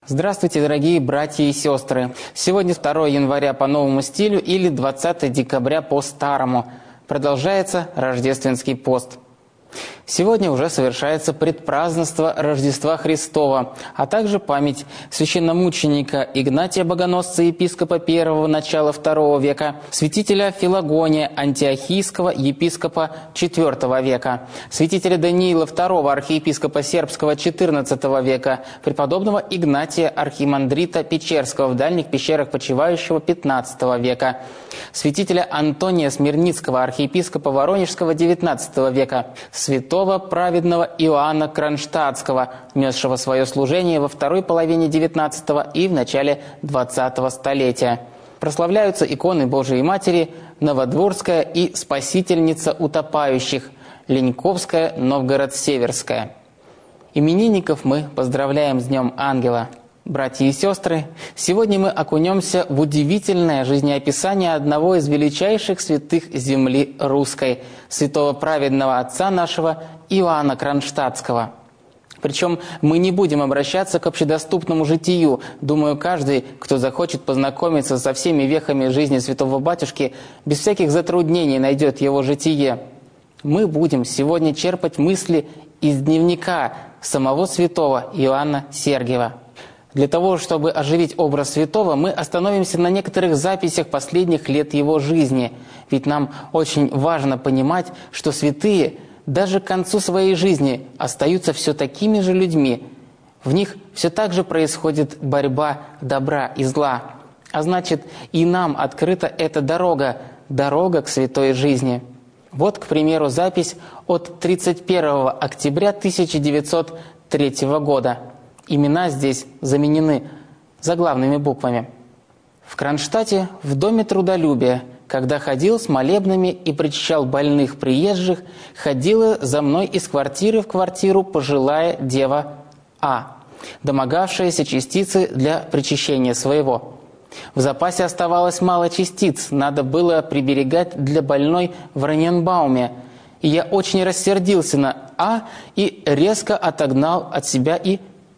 Здравствуйте, дорогие братья и сестры! Сегодня 2 января по новому стилю или 20 декабря по старому. Продолжается рождественский пост. Сегодня уже совершается предпразднество Рождества Христова, а также память священномученика Игнатия Богоносца, епископа первого начала II века, святителя Филагония, антиохийского епископа IV века, святителя Даниила II, архиепископа сербского XIV века, преподобного Игнатия архимандрита Печерского, в дальних пещерах почивающего XV века, святителя Антония Смирницкого, архиепископа Воронежского XIX века, святого праведного Иоанна Кронштадтского, несшего свое служение во второй половине XIX и в начале XX столетия. Прославляются иконы Божией Матери, Новодворская и Спасительница утопающих, Леньковская, Новгород-Северская. Именинников мы поздравляем с Днем Ангела. Братья и сестры, сегодня мы окунемся в удивительное жизнеописание одного из величайших святых земли русской, святого праведного отца нашего Иоанна Кронштадтского. Причем мы не будем обращаться к общедоступному житию. Думаю, каждый, кто захочет познакомиться со всеми вехами жизни святого батюшки, без всяких затруднений найдет его житие. Мы будем сегодня черпать мысли из дневника самого святого Иоанна Сергиева. Для того, чтобы оживить образ святого, мы остановимся на некоторых записях последних лет его жизни. Ведь нам очень важно понимать, что святые даже к концу своей жизни остаются все такими же людьми. В них все так же происходит борьба добра и зла. А значит, и нам открыта эта дорога к святой жизни. Вот, к примеру, запись от 31 октября 1903 года. Имена здесь заменены заглавными буквами. В Кронштадте, в доме трудолюбия, когда ходил с молебнами и причащал больных приезжих, ходила за мной из квартиры в квартиру пожилая дева А, домогавшаяся частицы для причащения своего. В запасе оставалось мало частиц, надо было приберегать для больной в Раненбауме. И я очень рассердился на А и резко отогнал от себя и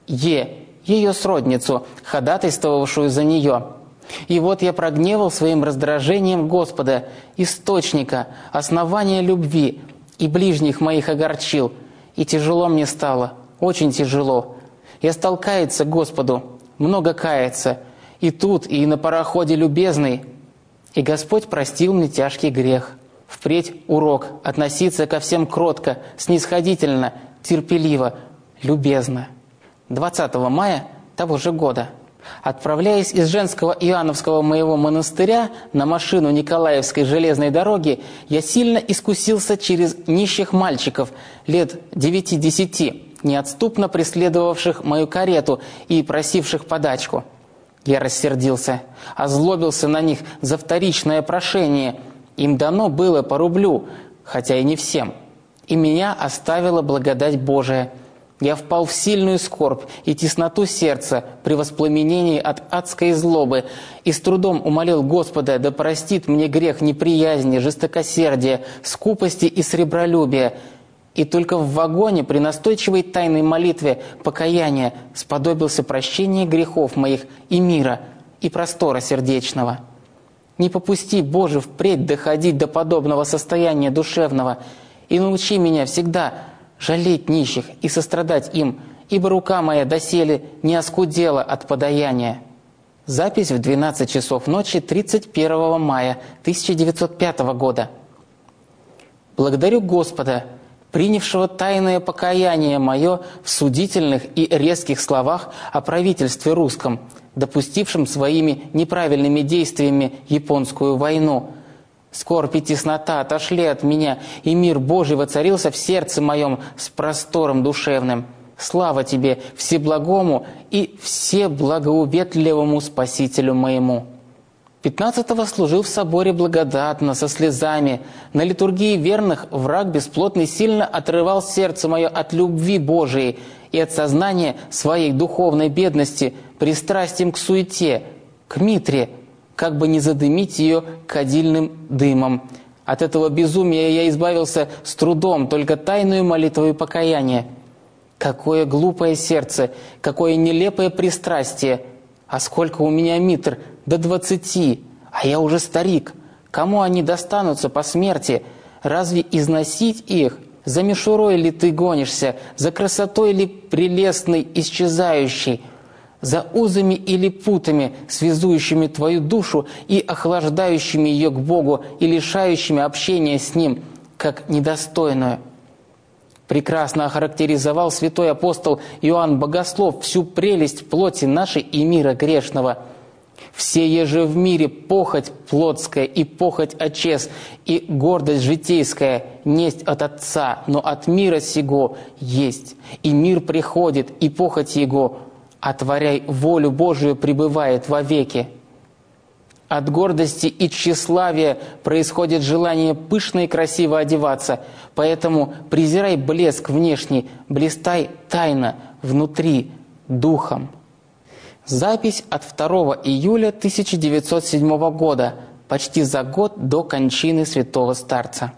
ее сродницу, ходатайствовавшую за нее. И вот я прогневал своим раздражением Господа, источника, основания любви, и ближних моих огорчил. И тяжело мне стало, очень тяжело. Я стал каяться Господу, много каяться, и тут, и на пароходе любезный. И Господь простил мне тяжкий грех. Впредь урок относиться ко всем кротко, снисходительно, терпеливо, любезно. 20 мая того же года, отправляясь из женского Иоанновского моего монастыря на машину Николаевской железной дороги, я сильно искусился через нищих мальчиков лет 9-10, неотступно преследовавших мою карету и просивших подачку. Я рассердился, озлобился на них за вторичное прошение. Им дано было по рублю, хотя и не всем. И меня оставила благодать Божия. Я впал в сильную скорбь и тесноту сердца при воспламенении от адской злобы и с трудом умолил Господа, да простит мне грех неприязни, жестокосердия, скупости и сребролюбия. И только в вагоне при настойчивой тайной молитве покаяния сподобился прощения грехов моих и мира, и простора сердечного. Не попусти, Боже, впредь доходить до подобного состояния душевного и научи меня всегда жалеть нищих и сострадать им, ибо рука моя доселе не оскудела от подаяния. Запись в 12 часов ночи 31 мая 1905 года. Благодарю Господа, принявшего тайное покаяние мое в судительных и резких словах о правительстве русском, допустившем своими неправильными действиями японскую войну. Скорбь и теснота отошли от меня, и мир Божий воцарился в сердце моем с простором душевным. Слава Тебе, Всеблагому и Всеблагоуветливому Спасителю моему. 15-го служил в соборе благодатно, со слезами. На литургии верных враг бесплотный сильно отрывал сердце мое от любви Божией и от сознания своей духовной бедности, пристрастием к суете, к митре, как бы не задымить ее кадильным дымом. От этого безумия я избавился с трудом, только тайную молитвою покаяния. Какое глупое сердце, какое нелепое пристрастие! А сколько у меня митр? До 20, а я уже старик. Кому они достанутся по смерти? Разве износить их? За мишурой ли ты гонишься? За красотой ли прелестной исчезающей? За узами или путами, связующими твою душу и охлаждающими ее к Богу и лишающими общения с Ним, как недостойную? Прекрасно охарактеризовал святой апостол Иоанн Богослов всю прелесть плоти нашей и мира грешного. «Все еже в мире похоть плотская и похоть очес, и гордость житейская несть от Отца, но от мира сего есть, и мир приходит, и похоть его, отворяй волю Божию пребывает вовеки». От гордости и тщеславия происходит желание пышно и красиво одеваться, поэтому презирай блеск внешний, блистай тайно, внутри, духом. Запись от 2 июля 1907 года, почти за год до кончины святого старца.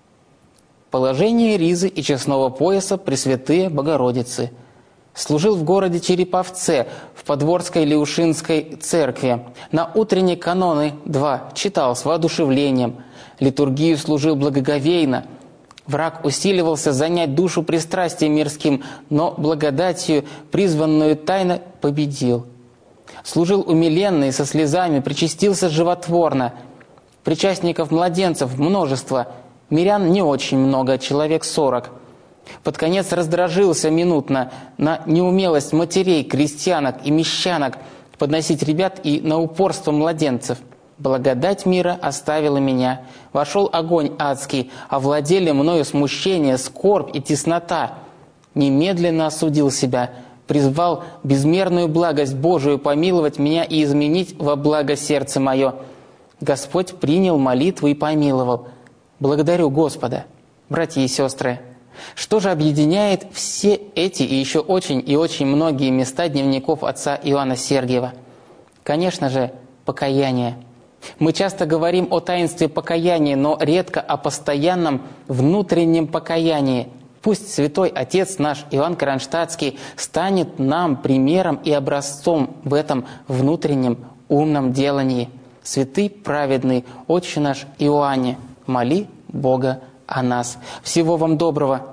Положение ризы и честного пояса Пресвятые Богородицы. Служил в городе Череповце, в Подворской Леушинской церкви. На утренние каноны 2 читал с воодушевлением. Литургию служил благоговейно. Враг усиливался занять душу пристрастием мирским, но благодатью, призванную тайно, победил. Служил умиленно и со слезами, причастился животворно. Причастников младенцев множество, мирян не очень много, человек 40. Под конец раздражился минутно на неумелость матерей, крестьянок и мещанок подносить ребят и на упорство младенцев. Благодать мира оставила меня. Вошел огонь адский, овладели мною смущение, скорбь и теснота. Немедленно осудил себя, призвал безмерную благость Божию помиловать меня и изменить во благо сердце мое. Господь принял молитву и помиловал. Благодарю Господа. Братья и сестры, что же объединяет все эти и еще очень и очень многие места дневников отца Иоанна Сергиева? Конечно же, покаяние. Мы часто говорим о таинстве покаяния, но редко о постоянном внутреннем покаянии. Пусть святой отец наш Иоанн Кронштадтский станет нам примером и образцом в этом внутреннем умном делании. Святый праведный Отче наш Иоанне, моли Бога о нас. Всего вам доброго.